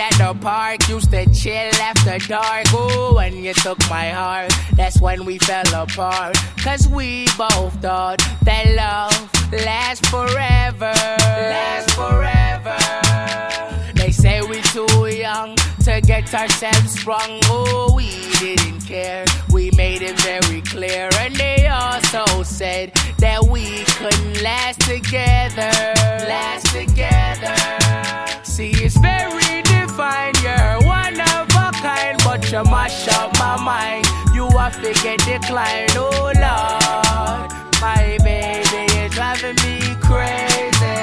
at the park, used to chill after dark. Ooh, when you took my heart, that's when we fell apart. Cause we both thought that love lasts forever. Lasts forever. They say we too young to get ourselves sprung. Oh, we didn't care. We made it very clear. And they also said that we couldn't last together. Last together. See, it's very defined. You're one of a kind, but you mash up my mind. You are figure decline. Oh, Lord, my baby is driving me crazy.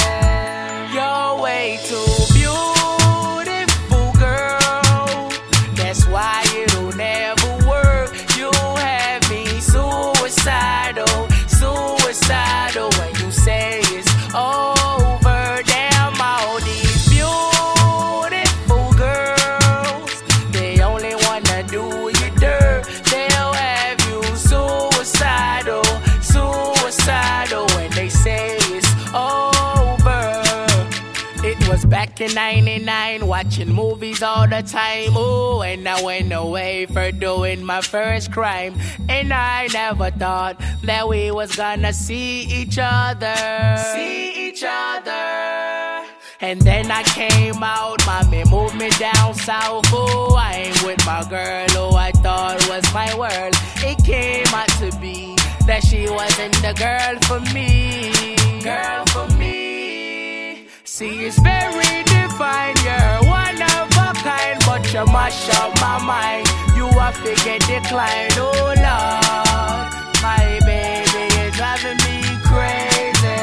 You're way too beautiful, girl. That's why it'll never work. You have me suicidal, suicidal when you say it's over. Damn, all these beautiful girls, they only wanna do you dirt. They'll have you suicidal, suicidal when they say it's over. It was back in 99, watching movies all the time. Ooh, and I went away for doing my first crime. And I never thought that we was gonna see each other. See each other. And then I came out, mommy moved me down south. Ooh, I ain't with my girl who I thought was my world. It came out to be that she wasn't the girl for me. Girl for me. See, it's very defined. You're one of a kind, but you mash up my mind. You are figure decline. Oh, Lord, my baby is driving me crazy.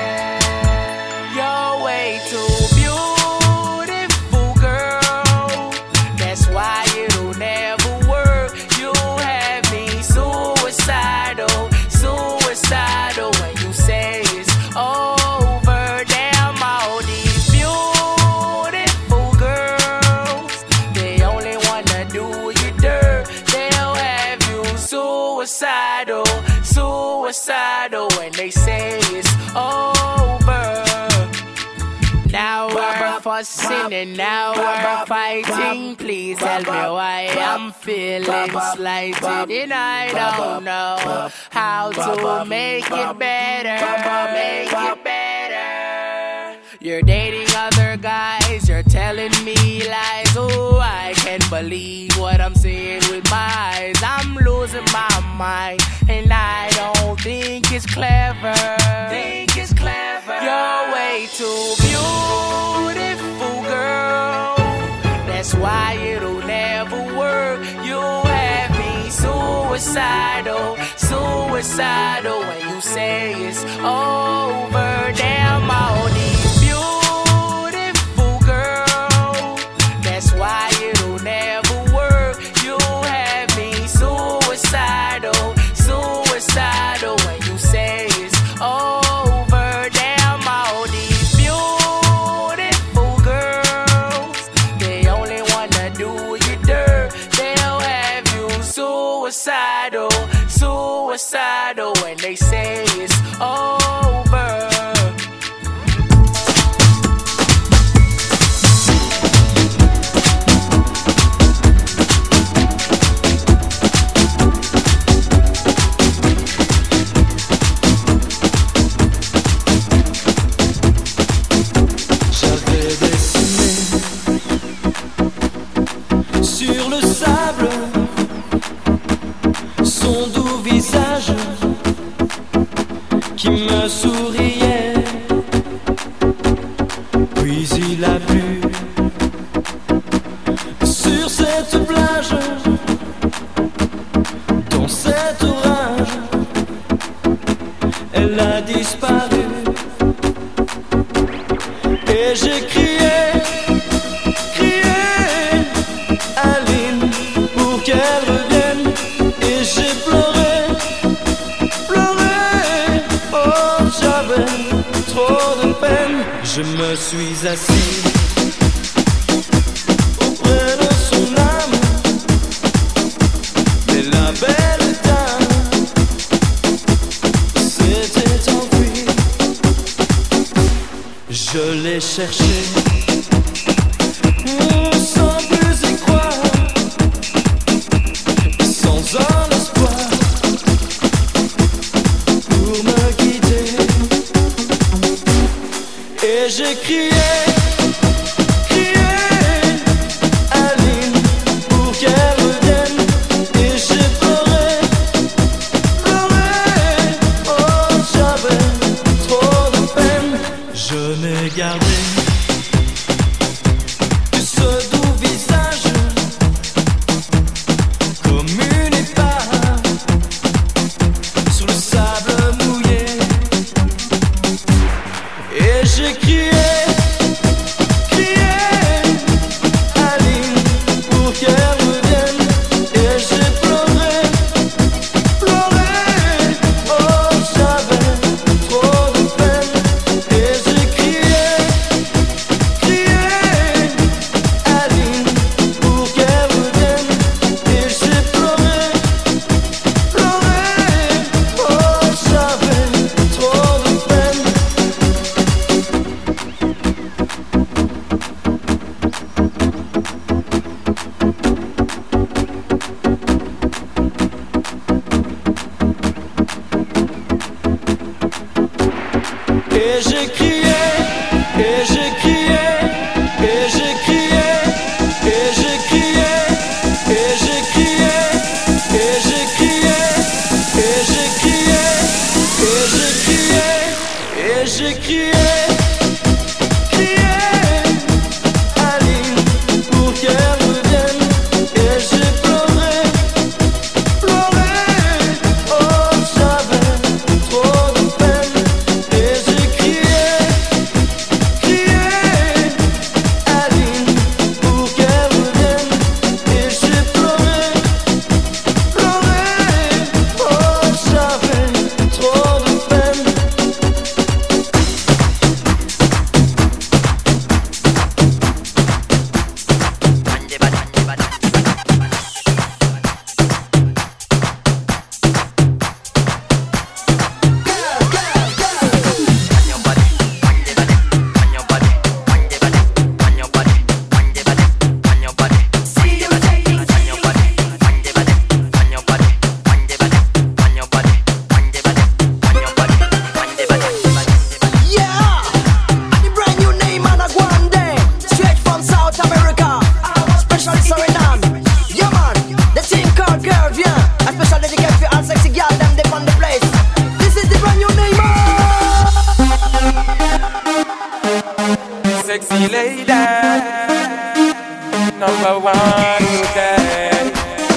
You're way too beautiful, girl. That's why it'll never work. You have me suicidal, suicidal when you say it's over. Damn, all these beautiful girls, they only wanna do you dirt. They'll have you suicidal, suicidal when they say it's over. Now we're fussing and now we're fighting. Please tell me why I'm feeling slighted. And I don't know how to make it better. Make it better. You're dating other guys, you're telling me lies. Oh, I can't believe what I'm seeing with my eyes. I'm losing my mind, and I don't think it's clever. Think it's clever. You're way too beautiful, girl. That's why it'll never work. You have me suicidal, suicidal when you say it's over. Damn, all these beautiful girls. That's why it'll never work. You have me suicidal, suicidal when you say it's over. Damn, all these beautiful girls, they only wanna do you dirt. They'll have you suicidal, suicidal when they say it's over. J'avais dessiné sur le sable son doux visage qui me souriait. Puis il a plu sur cette plage, dans cet orage, elle a disparu. Et j'ai crié, crié Aline pour qu'elle revienne. Et j'ai pleuré, pleuré, oh j'avais trop de peine. Je me suis assis auprès de son âme, mais la belle dame s'était enfuie. Je l'ai cherché. number one today.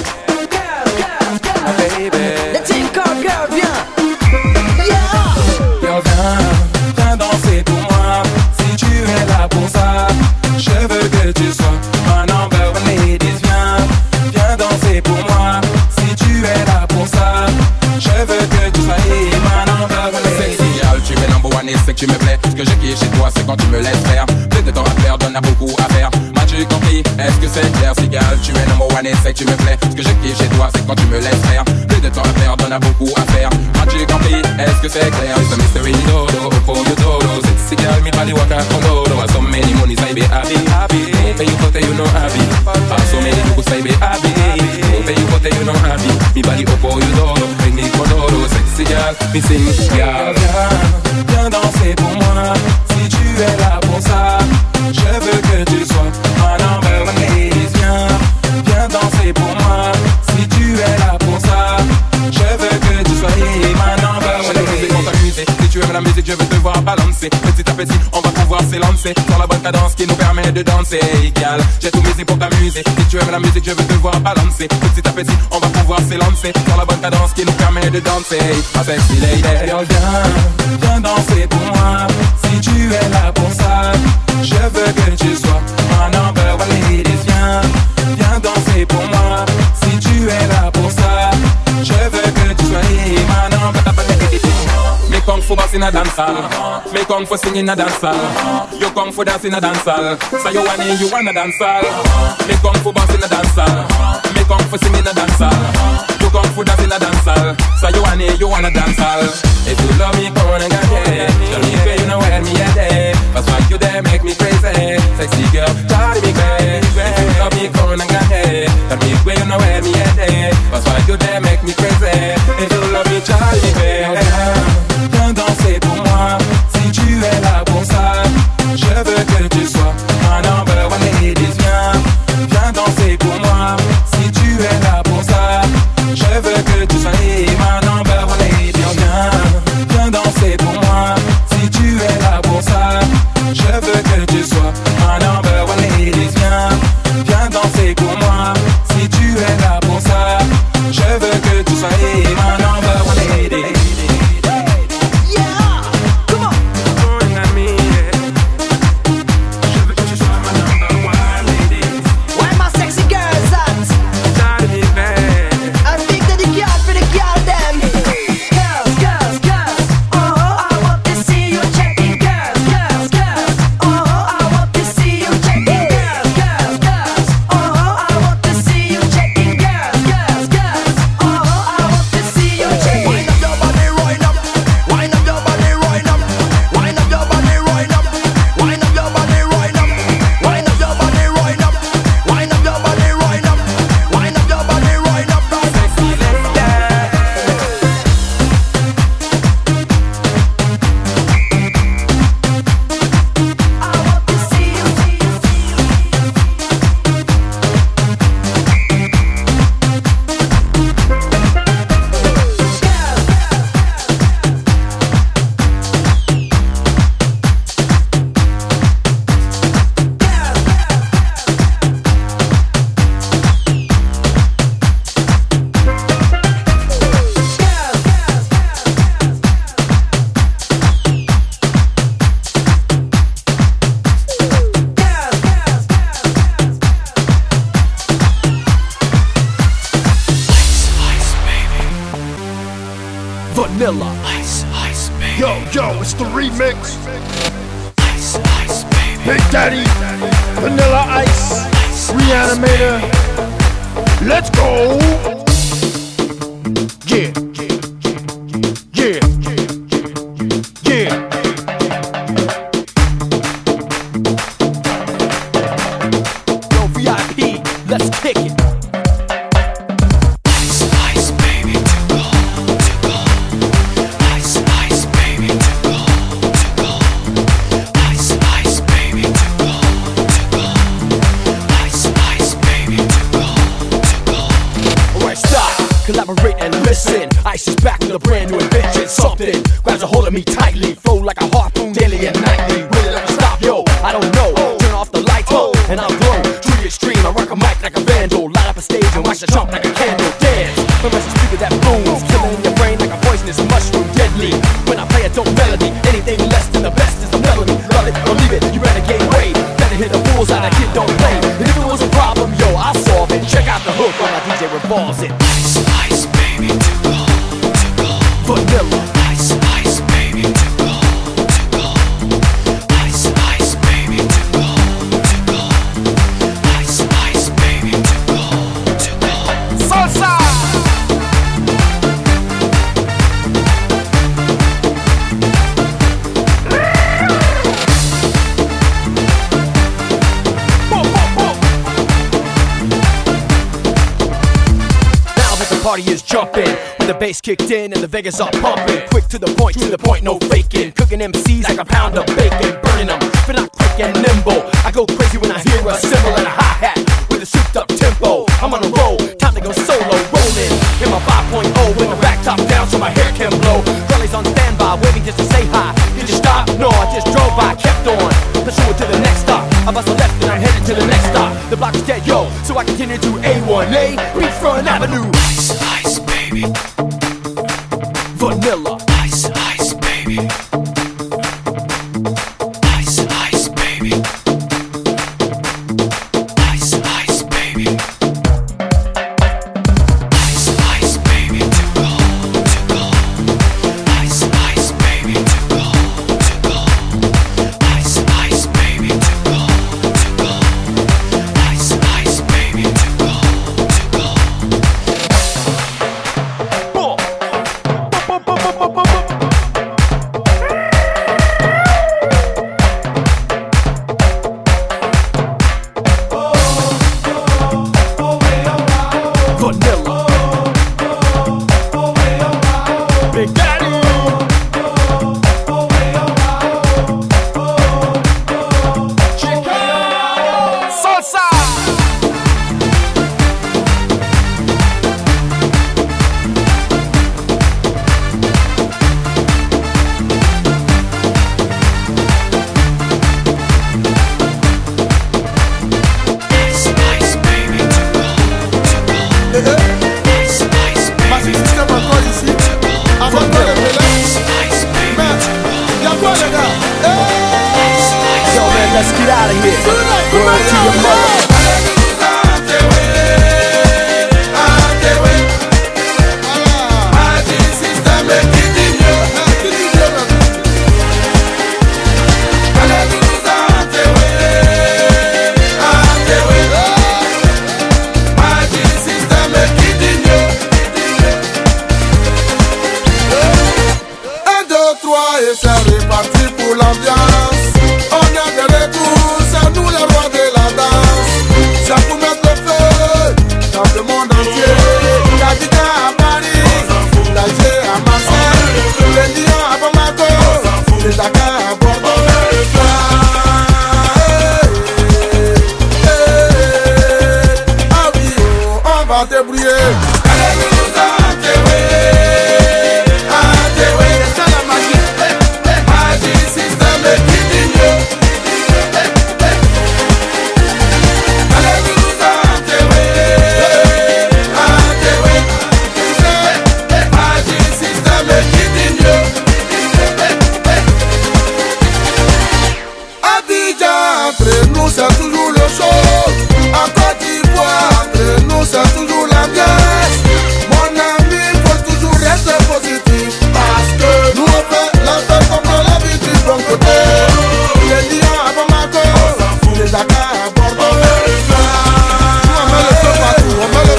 My baby. Le team called girl, viens. Girl, viens danser pour moi. Si tu es là pour ça, je veux que tu sois ma number one lady. Viens danser pour moi. Si tu es là pour ça, je veux que tu sois ma number one lady. Sexy girl, tu es number one et c'est que tu me plais. Ce que j'ai kiffé chez toi, c'est quand tu me laisses faire. Plus de temps à perdre, on a beaucoup à faire. M'as-tu compris? Est-ce que c'est clair? Si girl, tu es number one et c'est que tu me plais. Ce que j'ai kiffé chez toi, c'est quand tu me laisses faire. Plus de temps à perdre, on a beaucoup à faire. M'as-tu compris? Est-ce que c'est clair? It's a mystery dodo, for you dodo. Sexy girl, me body walk out from dodo. So many monies, I be happy. No pay you for you know happy. So many people say be happy. No pay you for you know happy. Me body up for you dodo. Make me for dodo. Sexy girl, me sing. Girl, viens danser pour moi. Si tu es là pour ça, je veux que tu sois ma number one lady. Viens danser pour moi. Si tu es là pour ça, je veux que tu sois ma number one lady. Pour t'amuser, si tu aimes la musique, je veux te voir balancer. Petit à petit, on va pouvoir s'élancer sur la bonne cadence qui nous permet de danser. Égal, j'ai tout misé pour t'amuser. Si tu aimes la musique, je veux te voir balancer. Petit à petit, on va pouvoir s'élancer sur la bonne cadence qui nous permet de danser. Ma sexy lady, viens danser pour moi. Si tu es là pour ça, je veux que tu sois ma number one lady. Viens danser pour moi. Si tu es là pour ça, je veux que tu sois ma number one lady. Me kung fu boss in a dance hall. Me kung fu sing in a dance hall. You kung fu dance in a dance hall. So you wanna dance hall. Me kung fu boss in a dance hall. Me kung fu sing in a dance hall. You kung fu dance in a dance hall. So you wanna dance hall. If you love me, come on and get it. Tell me where you know where me at it. That's why you there make me crazy. Sexy girl, drive me crazy. If you love me, come on and get it. Tell me where you know where me at it. That's why you there make me crazy. If you love me, drive me crazy. Viens danser pour moi. Si tu es là pour ça, je veux que tu sois ma number one lady. Viens danser pour moi. Si tu es là pour ça, je veux que tu sois ma number one lady. Viens danser pour moi. Si tu es là pour ça, je veux que tu sois ma number one lady. Viens danser pour moi. Si tu es là pour ça, je veux que tu sois ma number one lady. Vanilla Ice, Ice, baby. Yo, it's the remix. Ice, Ice, baby. Big Daddy, Vanilla Ice, Reanimator. Let's go. Yeah, yeah, yeah. Yo, VIP, let's kick it. Collaborate and listen. Ice is back with a brand new invention. Something grabs a hold of me tightly, flow like a harpoon daily and nightly. Will it ever stop? Yo, I don't know. Turn off the lights, and I'll glow to the extreme. I run Watch her jump like a candle dance. When I speaker that booms, killing your brain like a poisonous mushroom, deadly. When I play a dope melody, anything less than the best is a melody. Love it or leave it, you better gain weight. Better hit the fools out, that kid don't play. And if it was a problem, yo, I'll solve it. Check out the hook when my DJ revolves it. Ice, ice, baby, too cold, too cold. Vanilla. Ice, ice, baby, too cold, too cold. Ice, ice, baby, too cold, too cold. Ice, ice, baby, too cold, too cold. Salsa! Party is jumping when the bass kicked in and the Vegas are pumping. Quick to the point, no faking. Cooking MCs like a pound of bacon, burning them, but not quick and nimble. I go crazy when I hear a cymbal and a hi-hat with a souped up tempo. I'm on a roll, time to go solo, rolling in my 5.0 with the back top down so my hair can blow. Girlie's on standby, waiting just to say hi. Did you stop? No, I just drove by, kept on. Let's show it to the next stop. I bust a left and I'm headed to the next stop. The block is dead, yo, so I continue to A1A, Beachfront Avenue. Ice, ice, baby. Vanilla. Ice, ice, baby. Ice, ice, baby. Ice, ice, baby. Ice, ice, baby, too cold, too cold. Ice, ice, baby, too cold, too cold. Ice, ice, baby, too cold, too cold. Ice, ice, baby, too cold, too cold. Vanilla. Big Daddy. Salsa. Ice, ice, baby, too cold, too cold. Ice, ice, Ma baby, système encore ici. Avant de lever là. ice, ice, baby, Mais, y'a quoi les gars? Yo man, let's get out of here. Word to your mother. Et c'est reparti pour l'ambiance. On a des retours, c'est nous les rois de la danse. C'est pour mettre le feu dans le monde entier. La guitare à Paris, la G à Marseille, les Lions à Bamako, les Dakar à Bordeaux. Ah oui, on va débrouiller. Entre nous c'est toujours le show. En Côte d'Ivoire, entre nous c'est toujours l'ambiance. Mon ami, faut toujours rester positif. Parce que nous on fait la fête comme dans la vie du bon côté. Les Lions à Bamako, les Dakar à Bordeaux. Nous on met le feu partout, on met le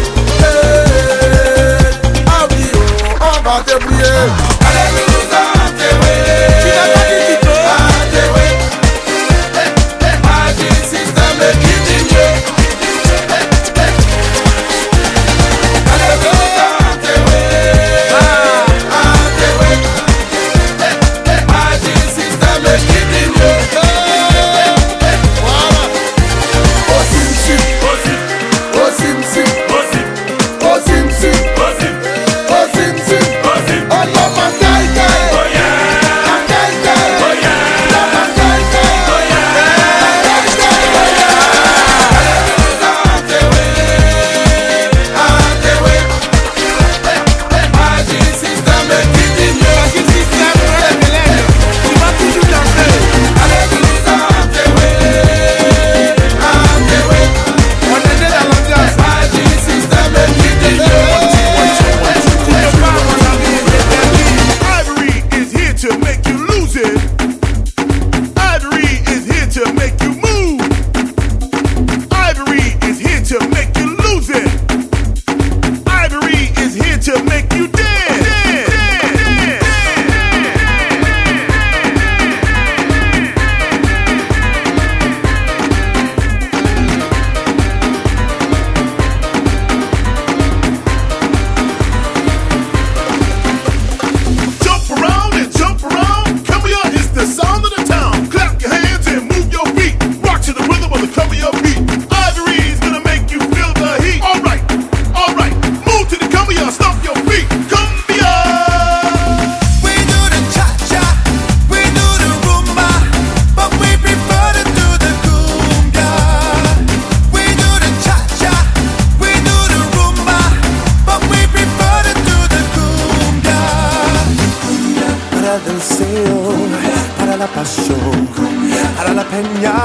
feu. Ah oui, on va débrouiller. Oh,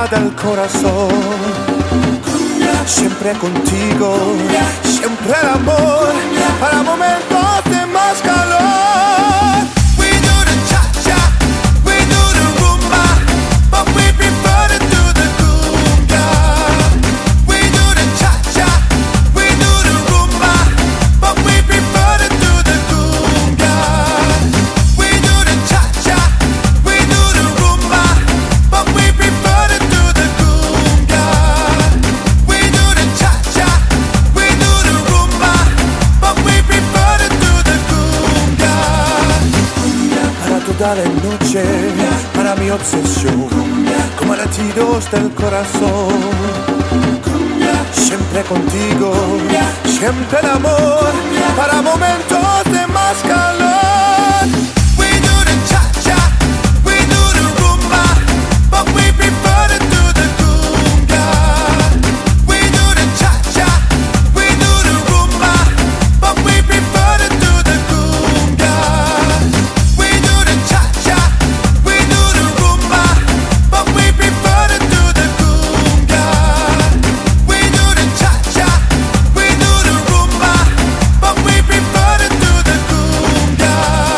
mía del corazón. Siempre contigo, siempre el amor, para momentos de más calor. We do the cha-cha, we do the rumba, but we prefer to do the cumbia. We do the cha-cha, we do the rumba, but we prefer to do the cumbia. We do the cha-cha, we do the rumba, but we prefer to do the cumbia. We do the cha-cha, we do the rumba, but we prefer to do the cumbia. Para toda la noche, para mi obsesión, como latidos del corazón. Siempre contigo, siempre el amor, para momentos de más calor. We do the cha-cha, we do the rumba, but we prefer to do the cumbia. We do the cha-cha, we do the rumba, but we prefer to do the cumbia. We do the cha-cha, we do the rumba, but we prefer to do the cumbia. We do the cha-cha, we do the rumba, but we prefer to do the cumbia.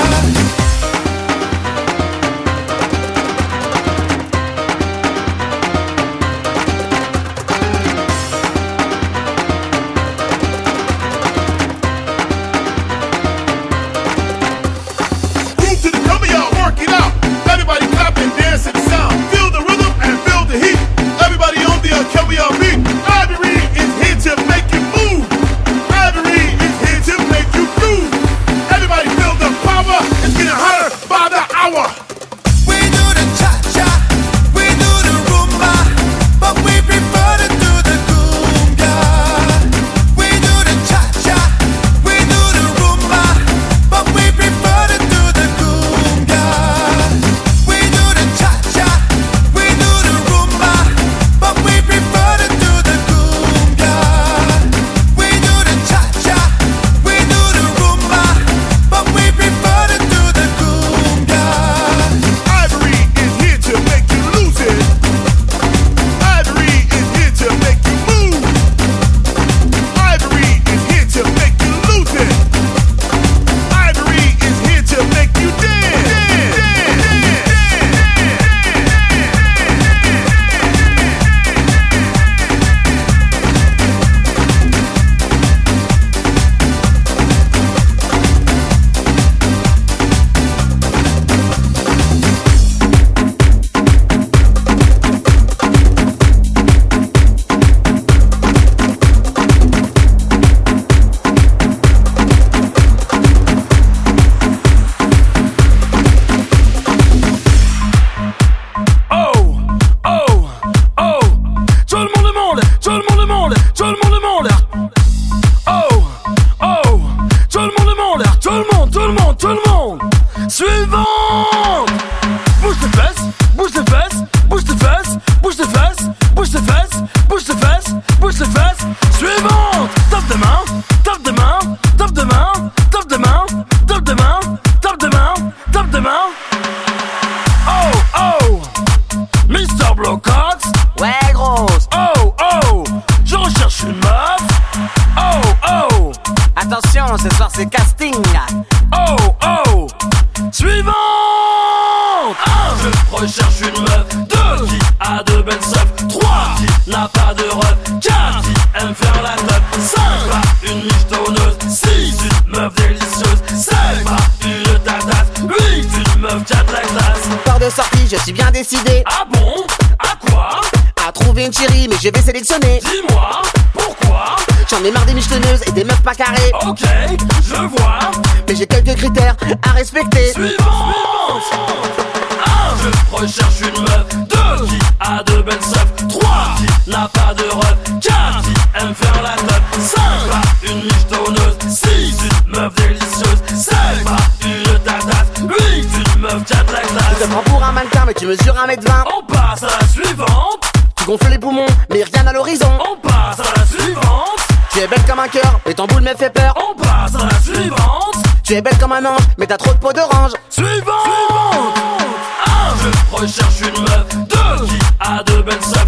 Move to the cover, y'all work it out. Everybody clap and dance to the sound. Feel the rhythm and feel the heat. Everybody on the Kelly beat. Ivory is here to make you move. Ivory is here to make you groove. Everybody feel the power. It's getting hotter by the hour. We do the cha-cha, we do the rumba, but we prefer to do the cumbia. We do the cha-cha, we do the rumba, but we prefer to do the cumbia. We do the cha-cha, we do the rumba, but we prefer to do the cumbia. We do the cha-cha, we do the rumba, but we prefer to do the cumbia. Ivory is here to make you lose it. Ivory is here to make you move. Ivory is here to make you lose it. Ivory is here to make you dance. Oh, oh, oh. Tout le monde demande, tout le monde demande, tout le monde demande. Oh, oh. Tout le monde demande, tout le monde, tout le monde, tout le monde. Suivant. Bouge tes fesses, bouge tes fesses, bouge tes fesses, bouge tes fesses, bouge tes fesses, bouge tes fesses, bouge tes fesses. Suivante. Tape de main, tape de main, tape de main, tape de main, tape de main, tape de main, tape de main. Oh, oh. Mr. Blocox. Ouais, grosse. Oh, oh. Je recherche une meuf. Oh, oh. Attention, ce soir c'est casting. Oh, oh. Suivante. 1. Je recherche une meuf. 2. Qui a de belles seufs. 3. Qui n'a pas de ref. 4. Qui aime faire la teuf. 5. Pas une michetonneuse. 6. Une meuf délicieuse. 7. Pas une tatasse. 8. Une meuf qui a de la classe. Peur de sortie, je suis bien décidé Ah bon? À quoi? à trouver une chérie, mais je vais sélectionner. Dis-moi, pourquoi? J'en ai marre des michetonneuses et des meufs pas carrées. Ok, je vois. Mais j'ai quelques critères à respecter. Suivant. 1. Je recherche une meuf. 2. Qui a de belles seufs. 3. Qui n'a pas de ref. 4. Qui aime faire la teuf. 5. Pas une michetonneuse. 6. Une meuf délicieuse. 7. Pas une tatasse. 8. Une meuf qui a de la classe. Je te prends pour un mannequin, mais tu mesures 1m20. On passe à la suivante. Tu gonfles les poumons, mais rien à l'horizon. On passe à la suivante. Tu es belle comme un cœur, mais ton boule me fait peur. On passe à la suivante. Tu es belle comme un ange, mais t'as trop de peau d'orange. Suivante. 1. Je recherche une meuf. 2. Qui a de belles seufs.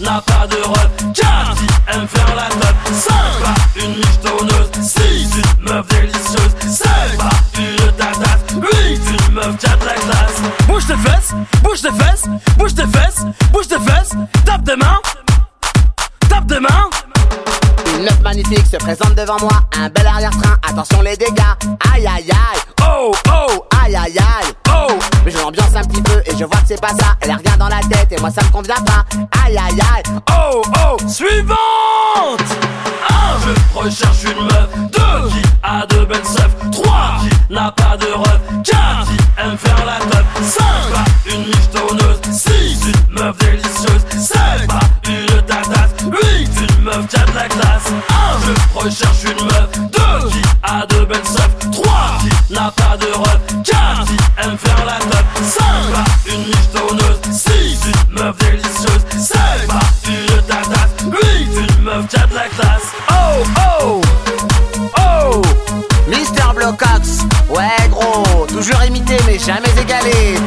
n'a pas de ref. 4 qui aime faire la teuf. 5 pas une michetonneuse. 6 une meuf délicieuse. 7 pas une tatasse. 8 une meuf qui a de la classe. Bouge tes fesses, bouge tes fesses, bouge tes fesses, bouge tes fesses. Tape tes mains, tape tes mains. Une meuf magnifique se présente devant moi. Un bel arrière-train, attention les dégâts. Aïe aïe aïe, Oh oh, aïe aïe aïe, oh. mais je l'ambiance un petit peu et je vois que c'est pas ça. Elle a rien dans la tête et moi ça me convient pas. Aïe aïe aïe, Oh oh, suivante. 1, je recherche une meuf. 2, qui a de belles seufs. 3, qui n'a pas de ref. 4, qui aime faire la teuf. 5, pas une michetonneuse. 6, une meuf délicieuse. 7, pas une tatasse. 8, une meuf qui a de la classe. 1, je recherche une meuf. 2, qui a de belles seufs. 3, qui n'a pas de ref. 4, qui aime faire la teuf. 5, pas une michetonneuse. 6, une meuf délicieuse. 7, pas une tatasse. 8, une meuf qui a de la classe. Oh oh, oh. Mister Blocox. Ouais gros, toujours imité mais jamais égalé.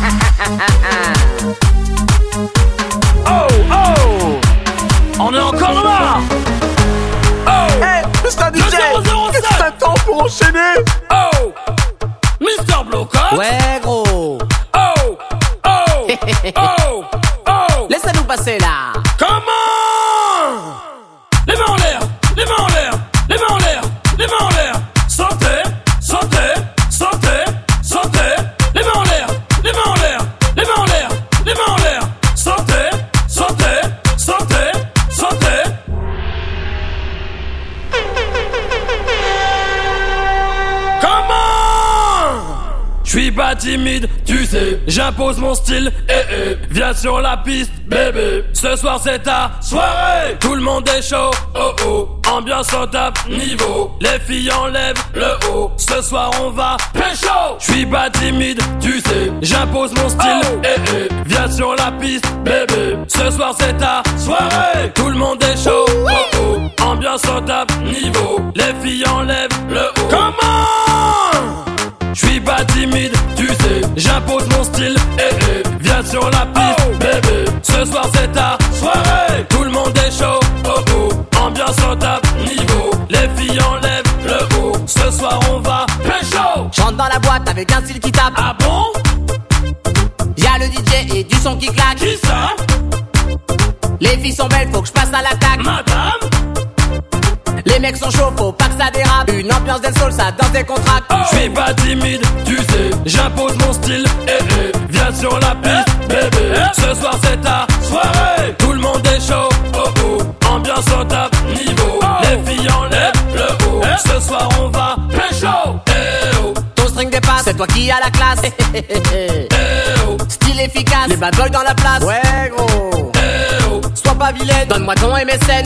Oh oh, on est encore là. Oh, Hey, Mr. DJ, Le 007. qu'est-ce que t'attends pour enchaîner? oh, Mister Blocox. Ouais gros, Oh, oh, oh, oh. laissez-nous passer là. Comment? Les mains en l'air, les mains en l'air, les mains en l'air, les mains en l'air. Sautez, sautez, sautez, sautez. Les mains en l'air, les mains en l'air, les mains en l'air, les mains en l'air. Sautez, sautez, sautez, sautez. Comment? Je suis pas timide, tu sais, j'impose mon style, viens sur la piste, bébé. Ce soir c'est ta soirée, tout le monde est chaud, oh oh. Ambiance au top niveau, les filles enlèvent le haut. Ce soir on va pécho. Je suis pas timide, tu sais, j'impose mon style, viens sur la piste, bébé. Ce soir c'est ta soirée, tout le monde est chaud, oh oh. Ambiance au top niveau, les filles enlèvent le haut. Comment? Je suis pas timide, tu sais, j'impose mon style, viens sur la piste, bébé. Ce soir c'est ta soirée, tout le monde est chaud, oh oh. Ambiance au top niveau, les filles enlèvent le haut. Ce soir on va pécho. J'entre dans la boîte avec un style qui tape. Ah bon? Y'a le DJ et du son qui claque. Qui ça? Les filles sont belles, faut que je passe à l'attaque. Madame? Les mecs sont chauds, faut pas que ça dérape. Une ambiance dancehall, ça danse des contracts. Je suis pas timide, tu sais, j'impose mon style, viens sur la piste, bébé. Ce soir c'est ta soirée, tout le monde est chaud, oh oh. Ambiance au top niveau, les filles enlèvent le haut. Ce soir on va pécho, oh. Ton string dépasse, c'est toi qui as la classe. Oh, Style efficace, les bad boys dans la place. Ouais gros, oh, sois pas vilaine, donne-moi ton MSN.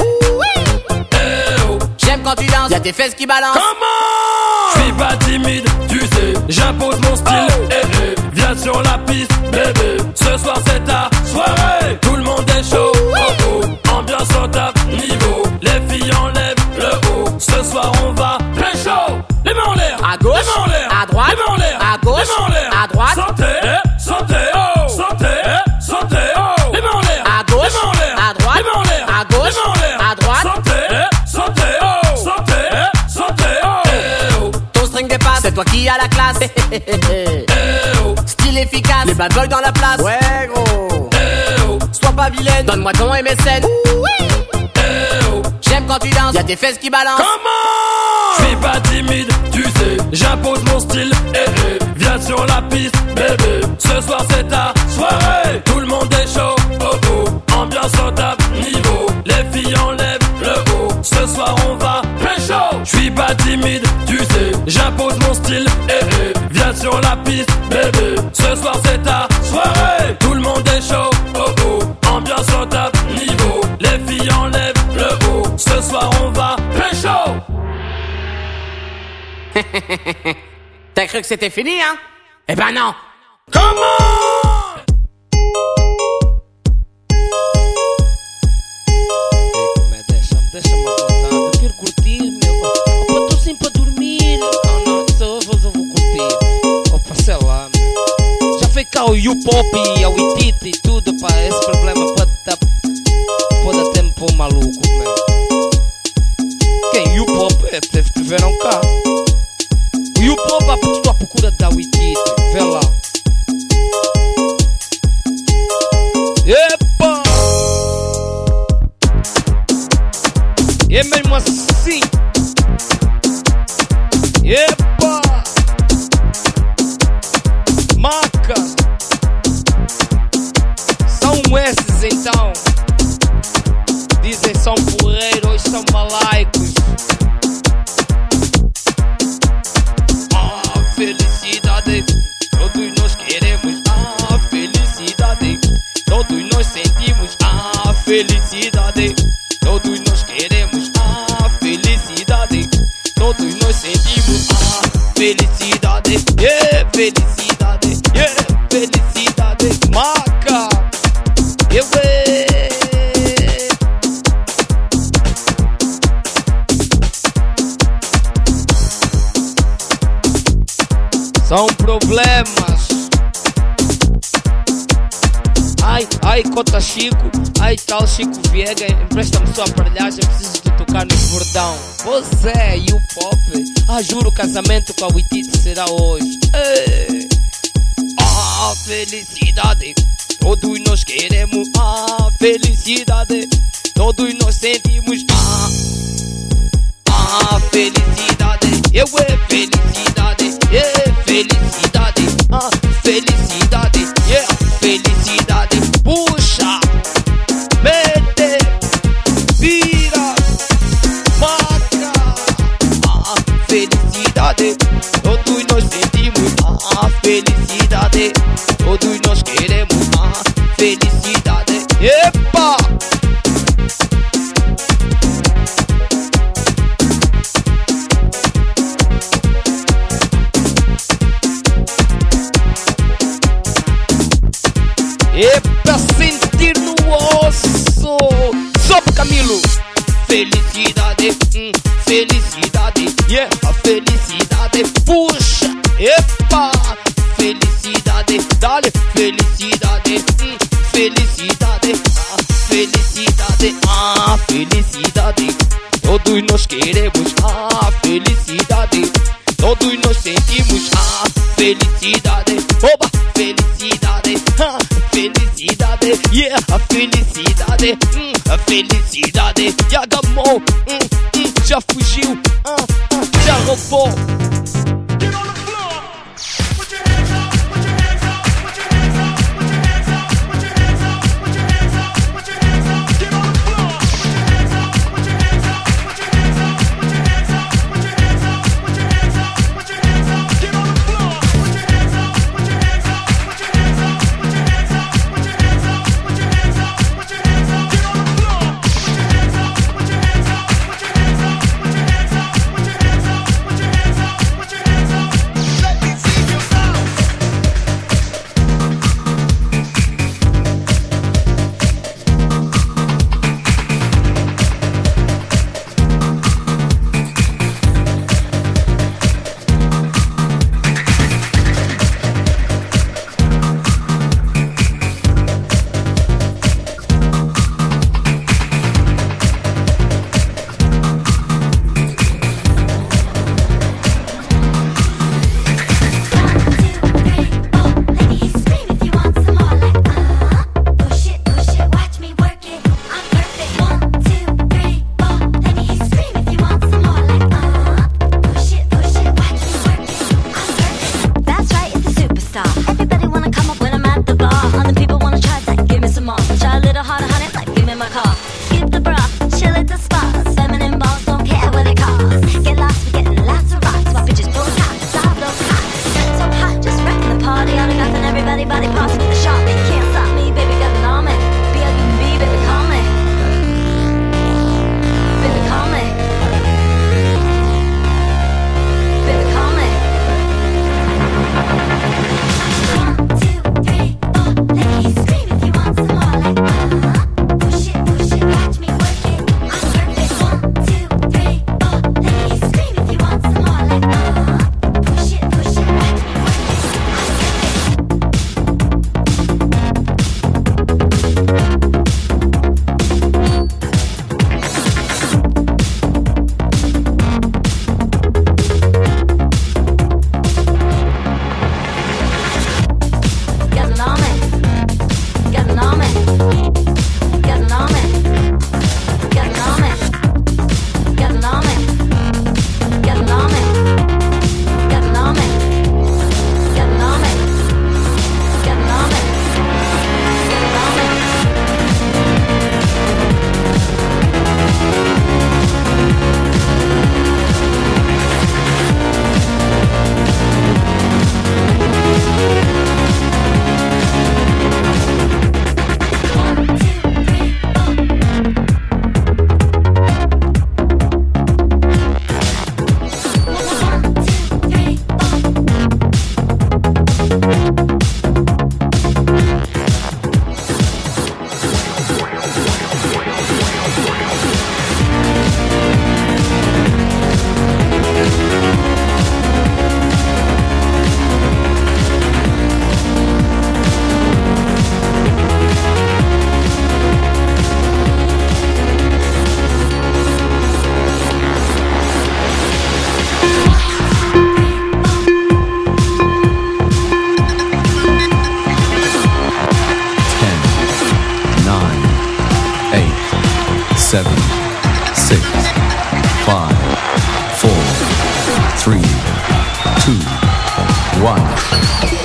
oh. J'aime quand tu danses, y'a tes fesses qui balancent. Comment? Je suis pas timide, tu sais, j'impose mon style, viens sur la piste, bébé. Ce soir c'est ta soirée, tout le monde est chaud, oh oh. Ambiance au top niveau, les filles enlèvent le haut. Ce soir on va pécho. Les mains en l'air, À gauche, les mains en l'air, à droite, les mains en l'air, à gauche, les mains en l'air, à droite. sautez, sautez, oh, sautez, sautez, oh. Les mains en l'air, À gauche, les mains en l'air, à droite, les mains en l'air, à gauche, les mains en l'air, à droite. sautez, sautez, oh, sautez, sautez, oh. Ton string dépasse, c'est toi qui as la classe. Oh, Style efficace, les bad boys dans la place. Ouais gros, oh, sois pas vilaine, donne-moi ton MSN. oh. J'aime quand tu danses, y'a tes fesses qui balancent. Comment? Je suis pas timide, tu sais, j'impose mon style, viens sur la piste, bébé. Ce soir c'est ta soirée, tout le monde est chaud, oh oh. Ambiance au top niveau, les filles enlèvent le haut. Ce soir on va pécho. Je suis pas timide, tu sais, j'impose mon style, viens sur la piste, bébé. Ce soir c'est ta soirée, tout le monde est chaud, oh oh. Ambiance au top niveau, les filles enlèvent le haut. Ce soir on va pécho. T'as cru que c'était fini, hein? Eh ben non. Comment? Come deixa-me voltar. Eu quero curtir, meu. Opa, tô sempre a dormir. Não, hoje eu vou curtir. Opa, sei lá, meu. Já foi cá o U-Pop e ao Itita e tudo, pá. Esse problema pode estar povo maluco, man. Quem? O pop? Vocês estiveram cá. E o pop estou à procura da Witite. Vê lá. Epa! É mesmo assim. Epa! Maca! São esses então. Dizem são porreiros, são malaicos. Felicidade, todos nós queremos. Felicidade, todos nós sentimos. Felicidade, todos nós queremos. Felicidade, todos nós sentimos. Felicidade, yeah, felicidade, yeah, felicidade. Maca, eu são problemas. Ai, cota Chico. Ai, tal Chico Viega. Empresta-me sua aparelhagem, preciso de tocar no bordão. Pois é, e o pop? Juro, o casamento com a Witite será hoje. Ei. Felicidade, todos nós queremos. Felicidade, todos nós sentimos. Felicidade, eu é felicidade, felicidade, felicidade, felicidade. Puxa, mete, vira, marca. Felicidade, todos nós sentimos. Felicidade, todos nós queremos. Felicidade, epa! É pra sentir no osso. Sobe, Camilo. Felicidade, felicidade, yeah, a felicidade. Puxa, epa. Felicidade, dale, felicidade, felicidade, felicidade, felicidade. Todos nós queremos felicidade. Todos nós sentimos felicidade. Oba, felicidade, felicidade, yeah, a felicidade, a felicidade. Já gamou, já fugiu, já roubou. 5, 4, 3, 2, 1.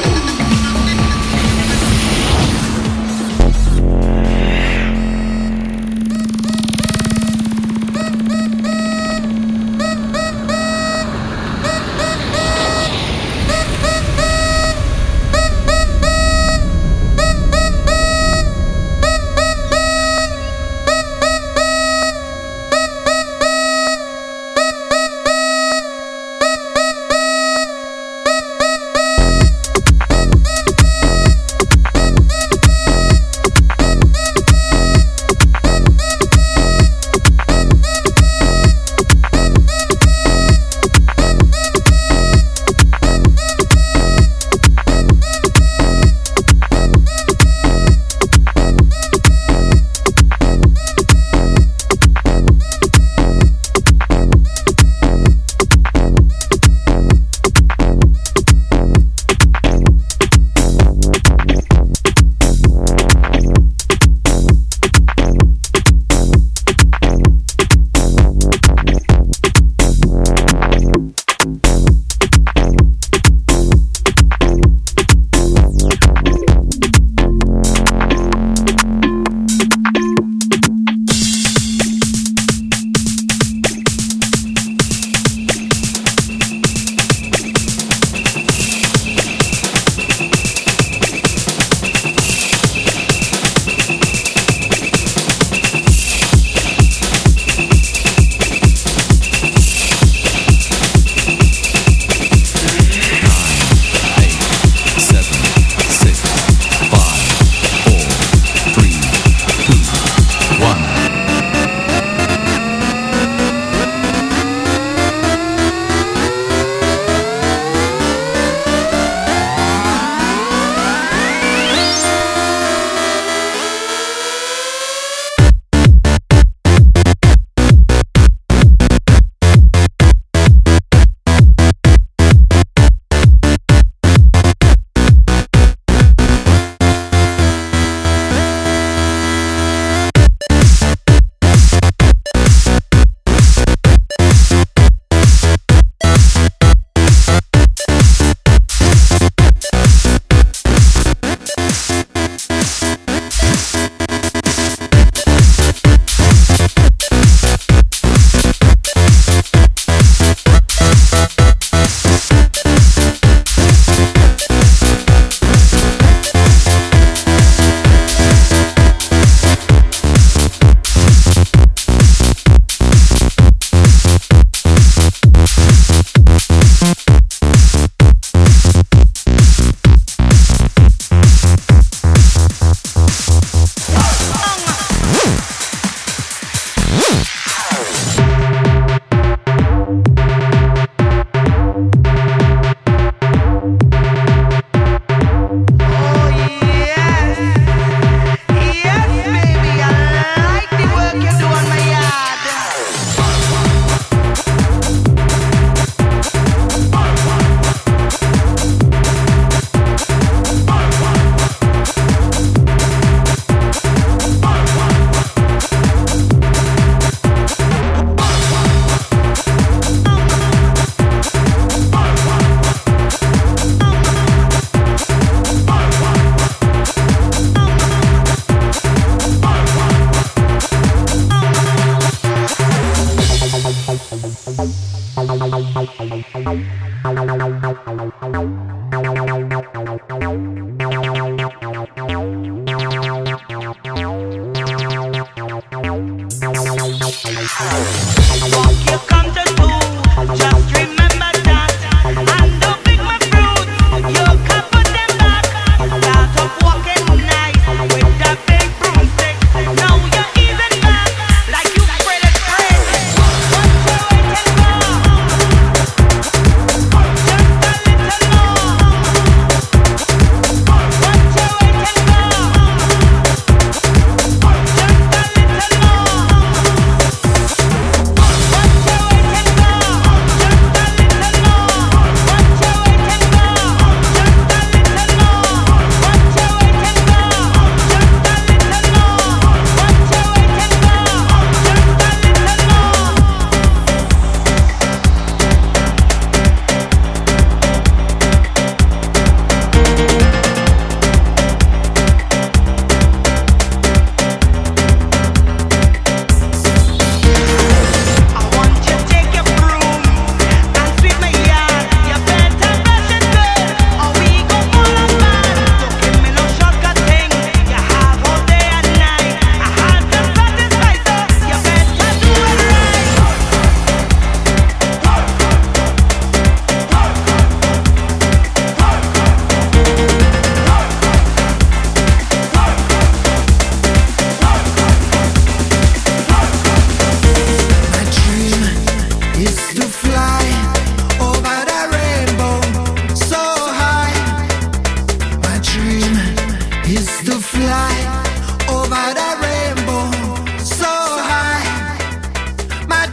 Now you're easing back like you spread it. What you waiting for?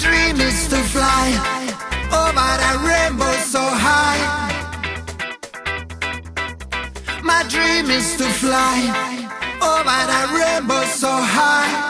dream is to fly over that rainbow so high. My dream is to fly over that rainbow so high.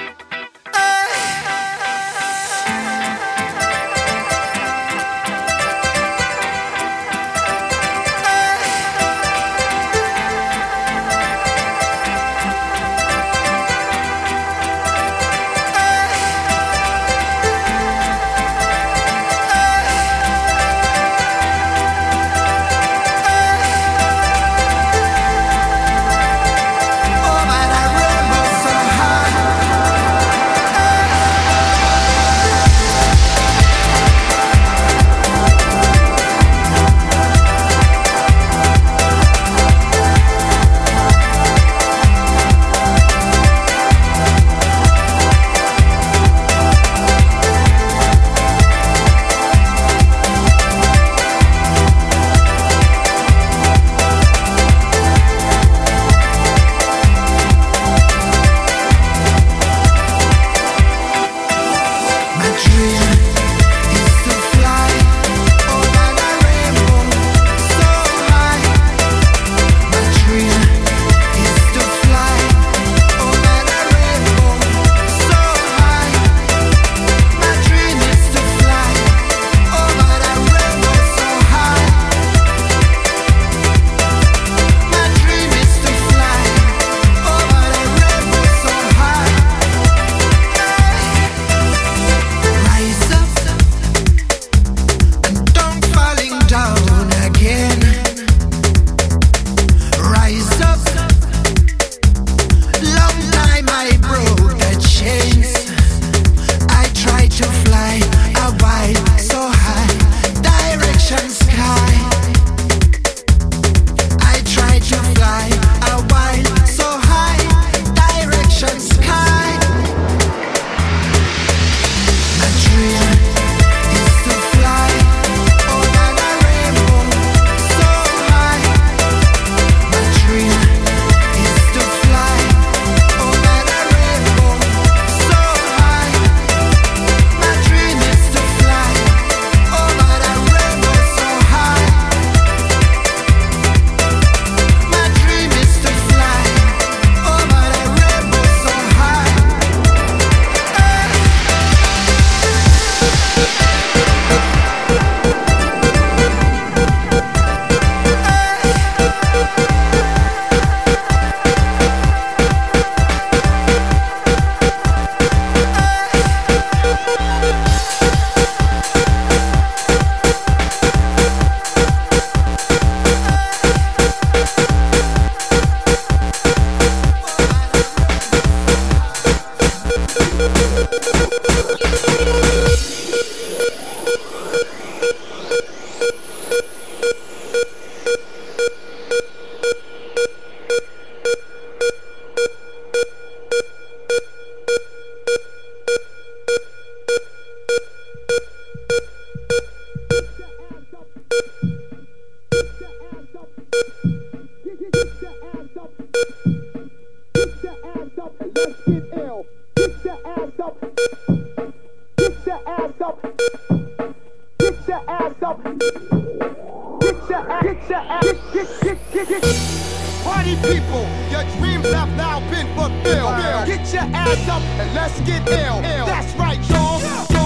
Party people, your dreams have now been fulfilled. Get your ass up and let's get ill. That's right, y'all.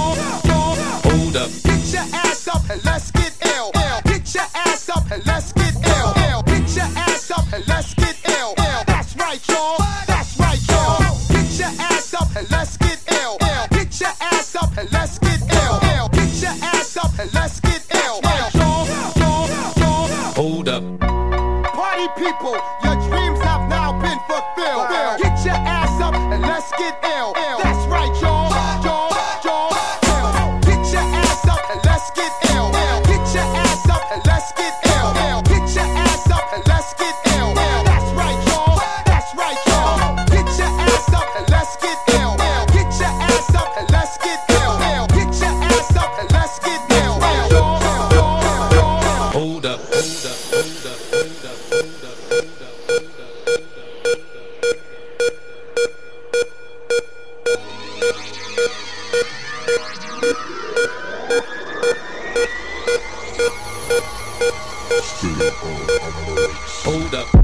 Hold up. Get your ass up and let's get ill. Get your ass up and let's get ill. Get your ass up and let's get ill. That's right, y'all. That's right, y'all. Get your ass up and let's get ill. Get your ass up and let's get ill. Get your ass up and let's get ill. Hold up. Party people, your dreams have now been fulfilled. Get your ass up and let's get ill. That's right, y'all. Get your ass up and let's get ill. Get your ass up and let's get ill. Get your ass up and let's get ill. That's right, y'all. That's right, y'all. Get your ass up and let's get ill. Get your ass up and let's get ill. Get your ass up and let's get ill. Hold up. Hold up.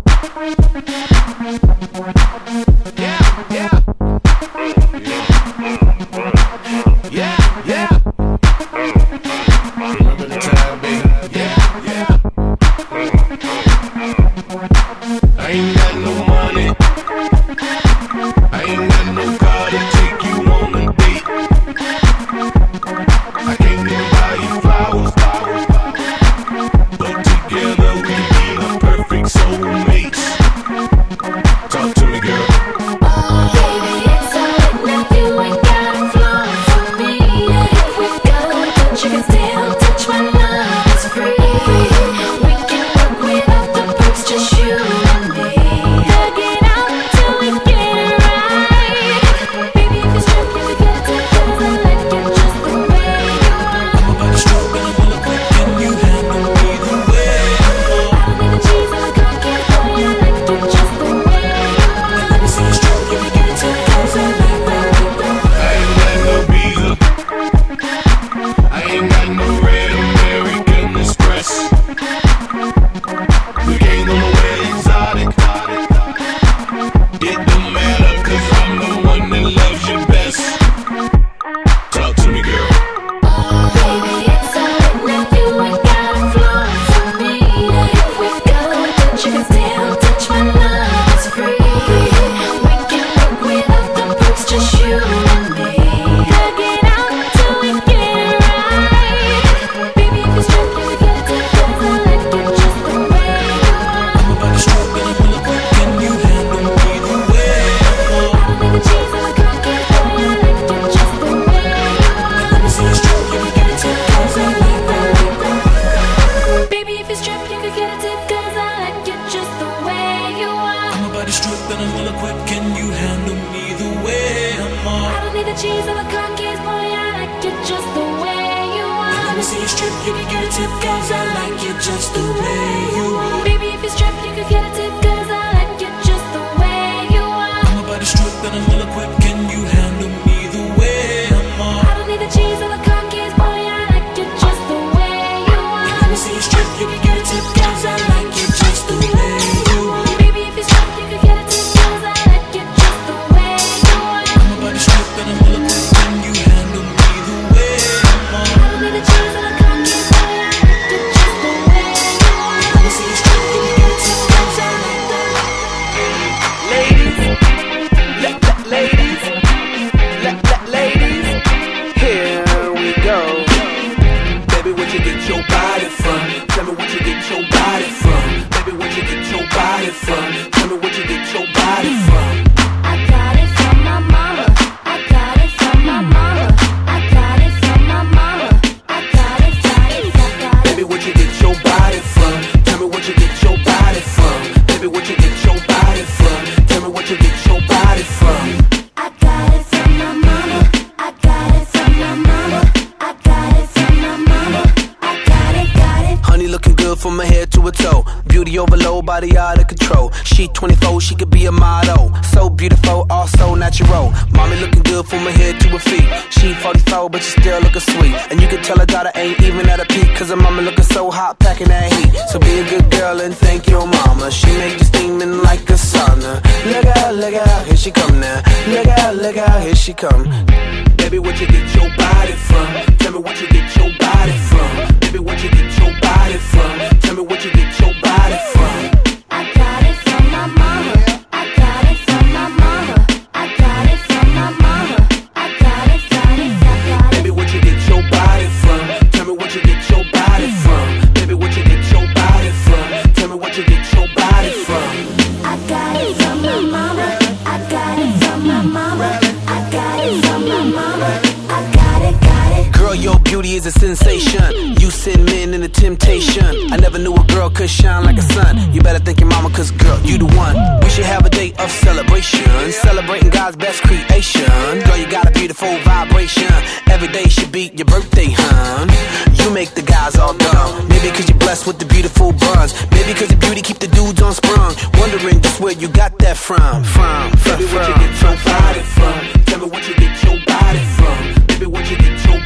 From her head to her toe, beauty overload, body out of control. She 24, she could be a model. So beautiful, also natural. Mommy looking good from her head to her feet. She 44, but she still looking sweet. And you can tell her daughter ain't even at a peak, cause her mama looking so hot, packing that heat. So be a good girl and thank your mama. She make you steaming like a sauna. Look out, here she come now. Look out, here she come. Baby, where'd you get your body from? Tell me what you get your body from. Baby, where'd you get your body from? Tell me what you get your body from. I got it from my mama. I got it from my mama. I got it from my mama. I got it. Baby, where'd you get your body from? Tell me what you get your body from. Baby, where'd you get your body from? Tell me what you get your body from. I got it from my mama. I got it from my mama. I got it from my mama. I got it. Girl, your beauty is a sensation. You send men into temptation. I never knew a girl could shine like a sun. You better thank your mama, cause girl, you the one. We should have a day of celebration, celebrating God's best creation. Girl, you got a beautiful vibration. Every day should be your birthday, hun. You make the guys all dumb. Maybe cause you're blessed with the beautiful buns. Maybe cause your beauty keep the dudes on sprung. Wondering just where you got that from. Baby, where'd you get your body from? Tell me what you get your body from. Baby, where'd you get your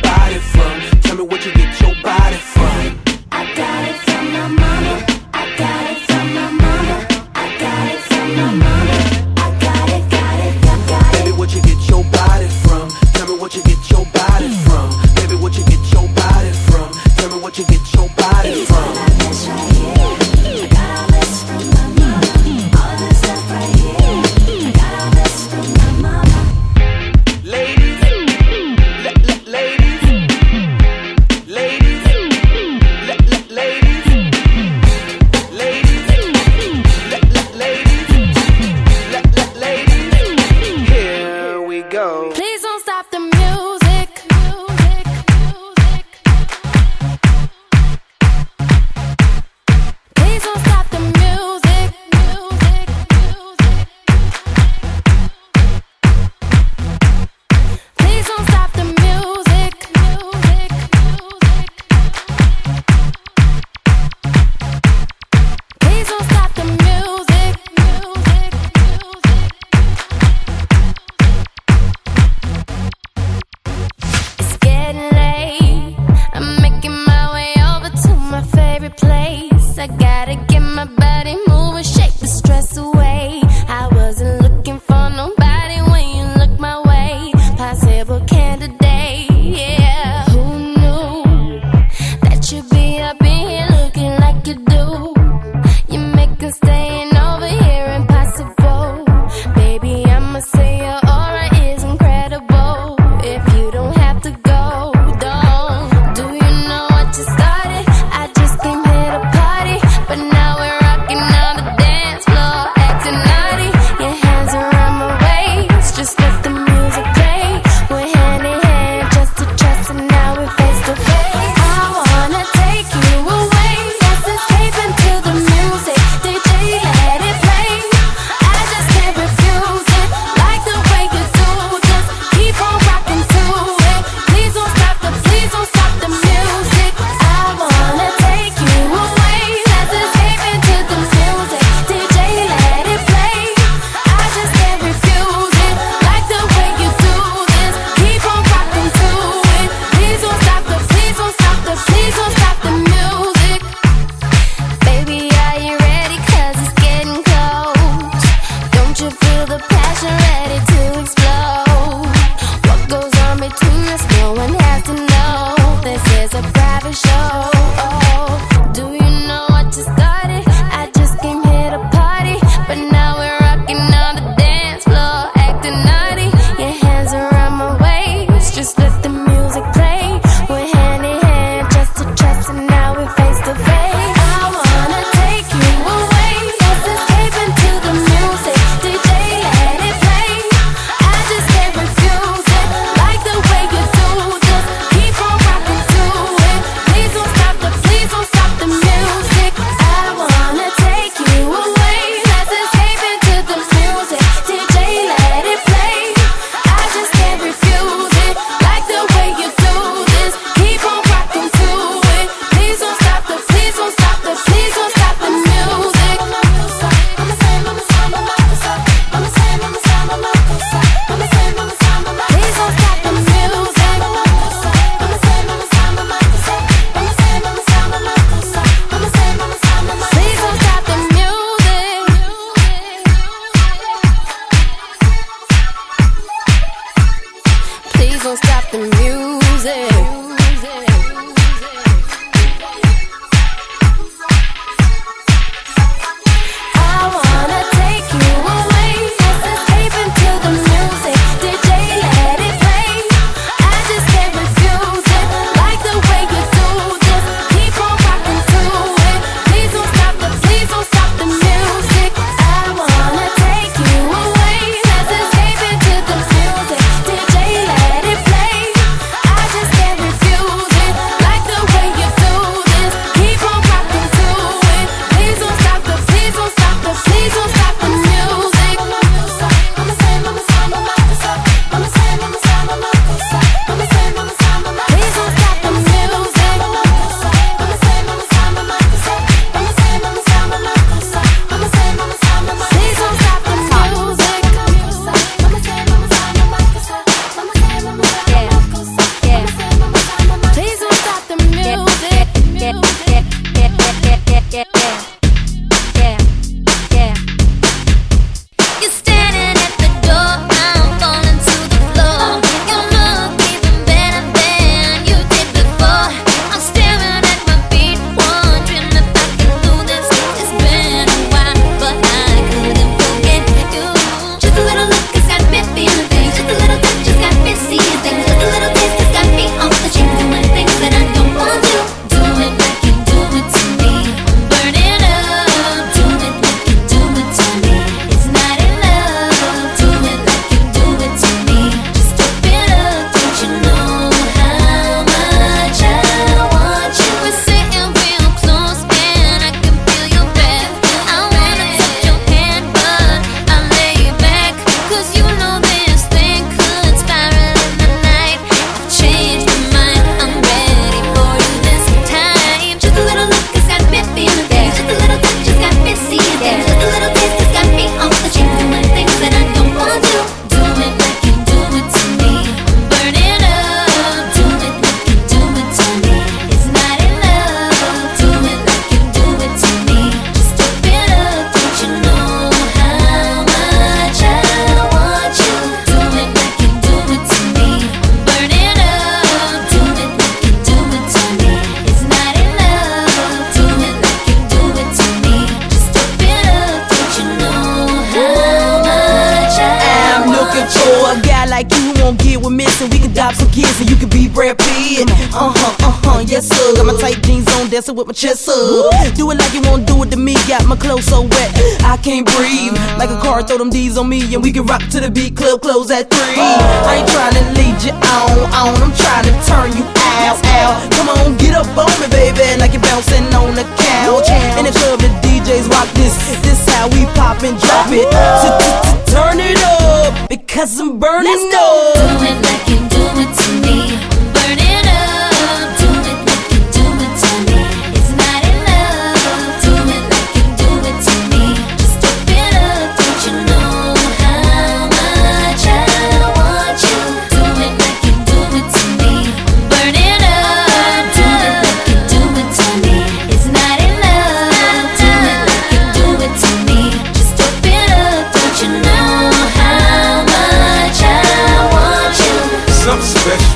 fit. Yes sir. Got my tight jeans on, dancing with my chest up. Do it like you won't do it to me. Got my clothes so wet, I can't breathe. Like a car, throw them D's on me, and we can rock to the beat. Club close at 3. I ain't trying to lead you on. I'm trying to turn you out. Come on, get up on me, baby, like you're bouncing on the couch. In the club, the DJs rock this. This how we pop and drop it. Turn it up, because I'm burning up. Do it like you do it to me. Burn it up. Do it like you do it to me. It's not enough. Do it like you do it to me. Just open it up. Don't you know how much I want you? Do it like you do it to me. Burn it up. Do it like you do it to me. It's not enough. Do it like you do it to me. Just open it up. Don't you know how much I want you? Something special,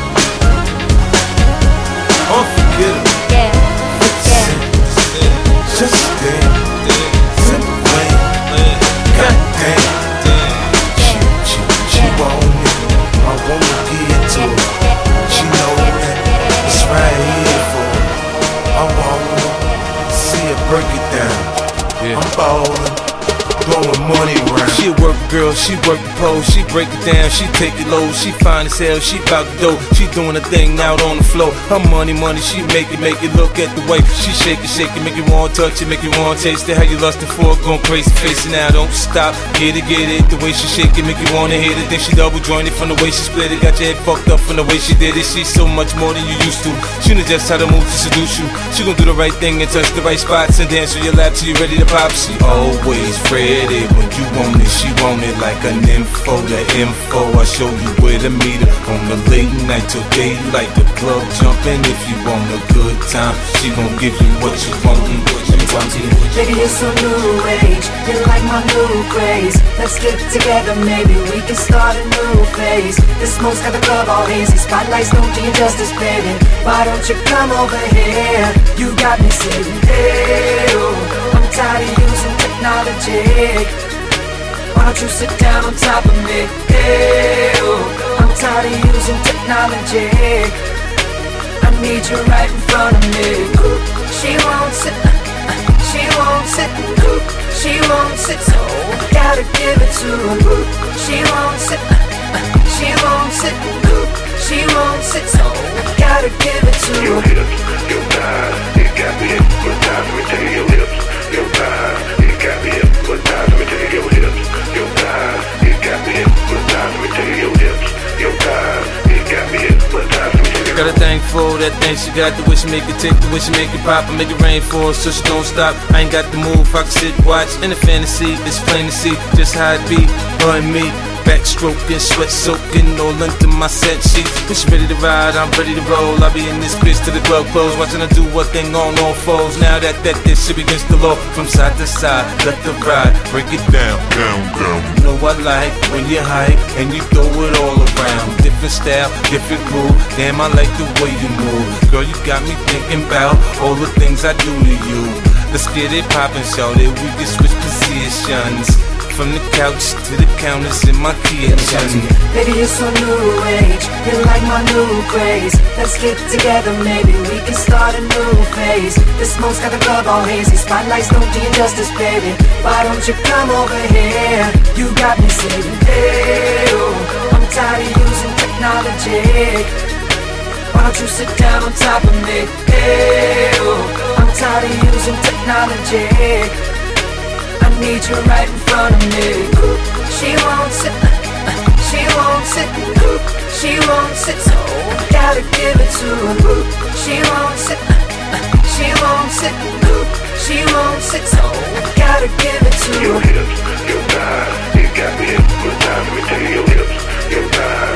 unforgettable. Just stay, simple way. Goddamn, she want it. I wanna get to her. She know that it's right here for her. I wanna see her break it down. I'm ballin'. Blowing money around. She a work girl, she work the pole, she break it down, she take it low, she fine as hell, she bout the dough, she doing a thing out on the floor. Her money, she make it look at the way she shake it, make you want touch it, make you want taste it. How you lustin' for it, going crazy, face it now, don't stop, get it, the way she shake it, make you wanna hit it. Then she double jointed from the way she split it, got your head fucked up from the way she did it. She's so much more than you used to. She knows just how to move to seduce you. She gon' do the right thing and touch the right spots and dance on your lap till you ready to pop. She always ready when you want it. She want it like an info, the info. I show you where to meet her on the late night till day. You like the club jumping if you want a good time. She gon' give you what you want and what you want. Baby, you're so new age, you're like my new craze. Let's get together, maybe we can start a new phase. The smoke's got the club all hazy, spotlights don't do you justice, baby. Why don't you come over here? You got me saying, hey, oh, I'm tired of using technology. Why don't you sit down on top of me? Hey, oh, I'm tired of using technology. I need you right in front of me. She won't sit, she won't sit, she won't sit, so I gotta give it to her. She won't sit, she won't sit, she won't sit, so I gotta give it to her. Your hips, your thighs, it got me hypnotized. Let me tell you your hips, your thighs, it got me hypnotized. Let me tell you your hips, your thighs, it got me hypnotized. Let me tell you your hips, your thighs, it got me hypnotized. Got a thing for that thing she got, the way she make it tick, the way she make it pop, and make it rain for her, so she don't stop. I ain't got the move, I can sit, watch, in the fantasy, it's plain to see just how it be, her and me. Backstroking, sweat soaking, all into my set sheets. When she ready to ride, I'm ready to roll. I'll be in this bitch till the club close, watching her do one thing on all fours. Now that this shit against the law, from side to side, let the ride, break it down, down, down. You know I like when you hype and you throw it all around. Different style, different groove. Damn, I like the way you move. Girl, you got me thinking about all the things I do to you. Let's get it poppin', shawty. We can switch positions. From the couch to the counters in my kitchen. Baby, you're so new age, you're like my new craze. Let's get together, maybe we can start a new phase. The smoke's got the club all hazy, spotlights don't do you justice, baby. Why don't you come over here? You got me saying, hey, oh, I'm tired of using technology. Why don't you sit down on top of me? Hey, oh, I'm tired of using technology. I need you right in front of me. She won't sit, she won't sit, she won't sit, so I gotta give it to her. She won't sit, she won't sit, she won't sit, so I gotta give it to her. Your hips, your thighs, it got me hypnotized. Let me tell you your hips, your thighs.